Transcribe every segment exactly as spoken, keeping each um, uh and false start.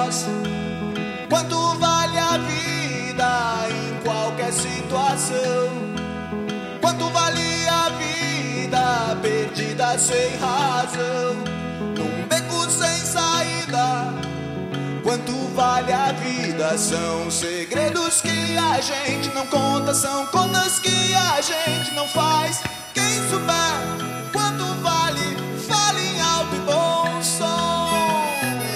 nós. Quanto vale a vida em qualquer situação? Quanto vale a vida perdida sem razão, num beco sem saída? Quanto vale a vida? São segredos que a gente não conta, são contas que a gente não faz. Quem souber quanto vale, fale em alto e bom som.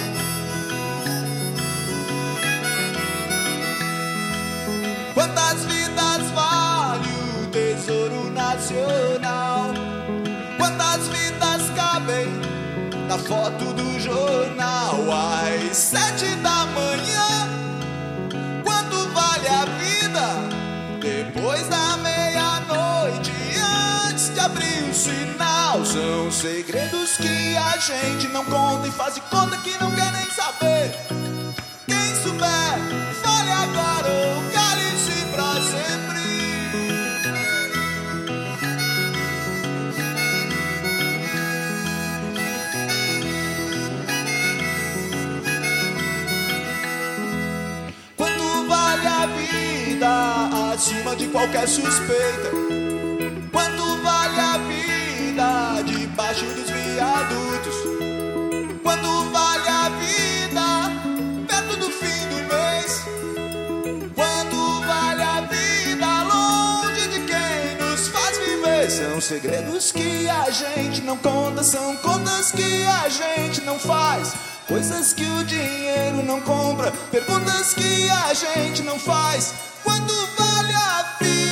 Quantas vidas vale o tesouro nacional? Quantas vidas cabem na foto do jornal? Às sete da manhã, quanto vale a vida? Depois da meia-noite, antes de abrir o sinal. São segredos que a gente não conta e faz de conta que não quer nem saber. Quem souber, fale agora ou cale-se pra sempre. Acima de qualquer suspeita. Quanto vale a vida debaixo dos viadutos? Quanto vale a vida perto do fim do mês? Quanto vale a vida longe de quem nos faz viver? São segredos que a gente não conta, são contas que a gente não faz. Coisas que o dinheiro não compra, perguntas que a gente não faz. Quanto vale a vida?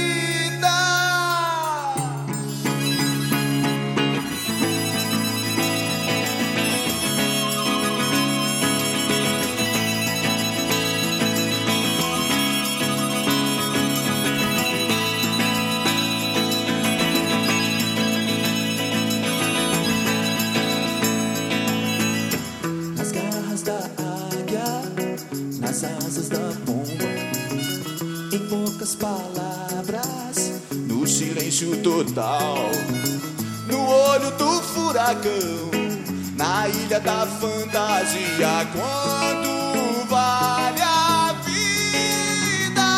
Nas garras da águia, nas asas da pomba, em poucas palavras, no silêncio total, no olho do furacão, na ilha da fantasia. Quanto vale a vida?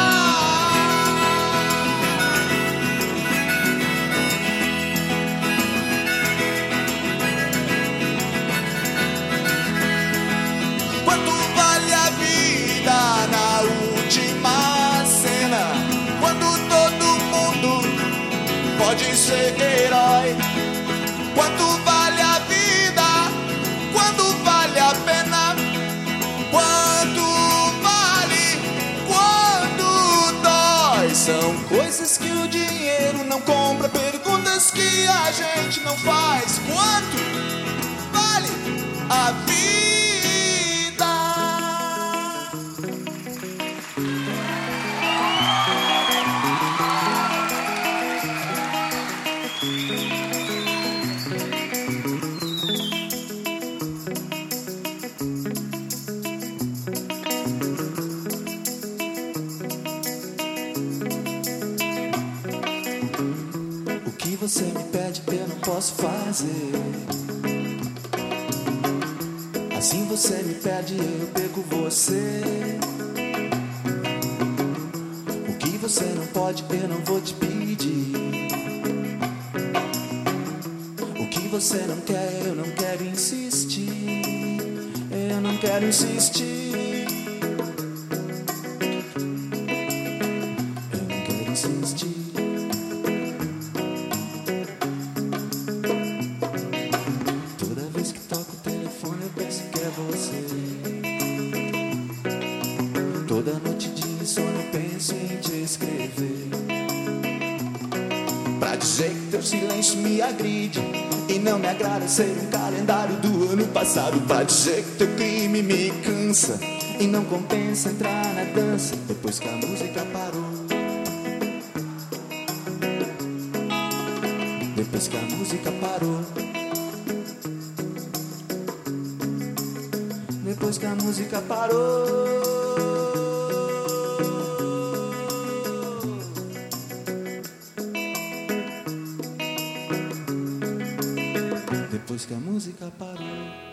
Quanto vale a vida na última cena, quando todo mundo pode ser herói? Quanto vale a vida? Quando vale a pena? Quanto vale quando dói? São coisas que o dinheiro não compra, perguntas que a gente não faz. Quanto vale a vida? O que você me pede eu não posso fazer. Assim você me pede, eu pego você. O que você não pode, eu não vou te pedir. O que você não quer, eu não quero insistir. Eu não quero insistir. Eu não quero insistir. Toda vez que toco o telefone eu penso que é você. Toda noite de insônia eu penso em te escrever, pra dizer que teu silêncio me agride e não me agrada ser um calendário do ano passado. Pra dizer que teu crime me cansa e não compensa entrar na dança depois que a música parou. Depois que a música parou. Depois que a música parou. Depois que a música parou.